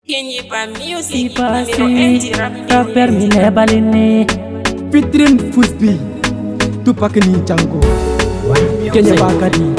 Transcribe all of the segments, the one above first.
Kenye pa music, Ipasi, numero 1 rap rapper mile balini. Fitrin Fusbi Tupac ni Django Kenya Bakadi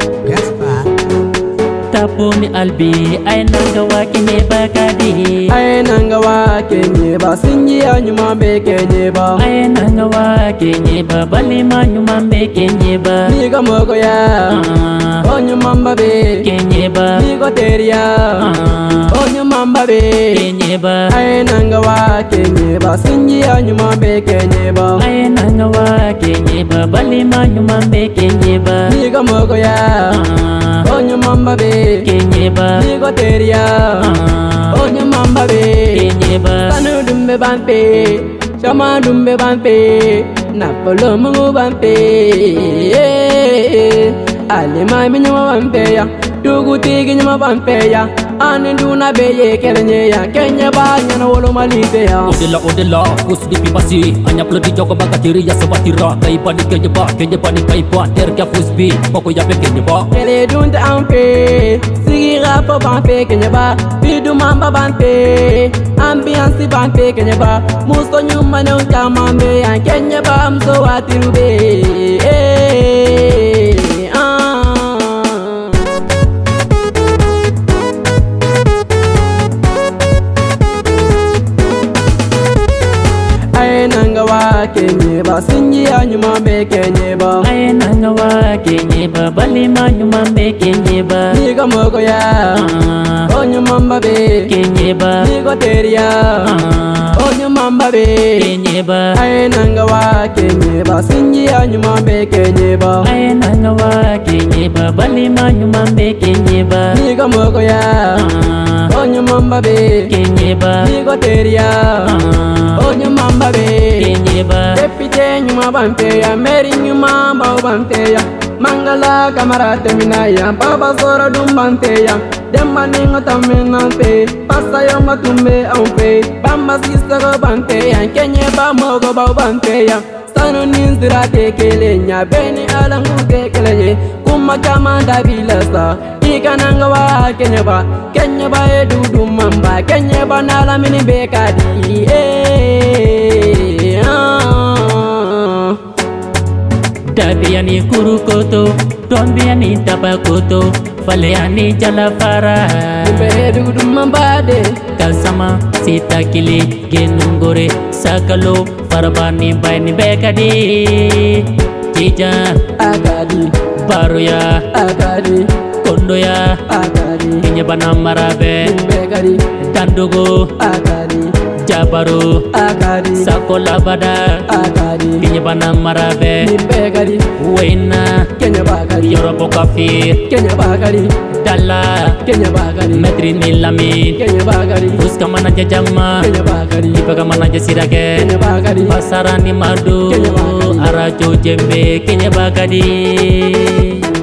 Tapuni albi ay nangawa kenye bakadi. Ay nangawa kenye ba sinji anyumambe kenye ba. Ay nangawa kenye ba balima nyumambe kenye ba. Niga mogo ya onyumamba be Kenye ba Nigo teria onyumamba be kenye ba. Ay nangawa kenye ba sinji anyumambe kenye ba. Ay nangawa kenye ba balima nyumambe kenye ba. Niga mogo ya onyumamba be Kenye ba Nigo teria onyumamba be kenye ba. Sanu dumbe bampe Shama dumbe bampe Napolo mungu bampe Alima minyama bampe ya Dugu tigi nyama bampe ya Aninduna beye kelenye ya Kenya ba nyana wolo malite ya Odela kus di pipasi hanya perlu dijaga bangga diri ya sebatira kai pani Kenya ni kai pa terka fusbi poko ya pe Kenya ba Kele dunta ampe Sigi rapa bampe Kenya ba Bidu mamba bampe Ambiance bampe Kenya ba Musto nyuma ne utamambe ya Kenya ba mso watirube Kenye ba sinji anyuma be kenye ba. Ay nangawa kenye ba balima nyumambe kenye ba. Niga mogo ya onyumamba be Kenye ba Nigo teria onyumamba be kenye ba. Ay nangawa kenye ba sinji anyuma be kenye ba. Ay nangawa kenye ba balima nyumambe kenye ba. Niga mogo ya onyumamba be Kenye ba Nigo teria onyumamba be kenye ba. Depite nyuma bampe ya meri nyuma mbao bampe ya Mangala kamarate mina ya baba zora dumbante ya Demba ningo taminante pasa yo matumbe ampe Bamba sista go bante ya Kenya ba mogo ba bante ya Sanu ninzira tekele nya beni alangu tekele Kuma kama dabilasa Ika nangawa Kenya ba edudu mamba Kenya ba nala mini bekadi Dabiani kurukoto, tombiani tabakoto, faleani jalafara. Edudu mamba de Kasama sita kili genungore sakalo farbani baini bekadi. Jija Agadi baruya Agadi kondoya Agadi Kenya bana marabe Begadi tandugo Agadi jabaru Agadi sakola bada Agadi Kenya bana marabe Begadi wena Kenya Bagadi Yorobo kafir Kenya Bagadi dala Kenya Bagadi metri nilami Kenya Bagadi uska mana jama Kenya Bagadi ibaga mana sirake Kenya Bagadi pasarani madu Kenya Bagadi arajo jembe Kenya Bagadi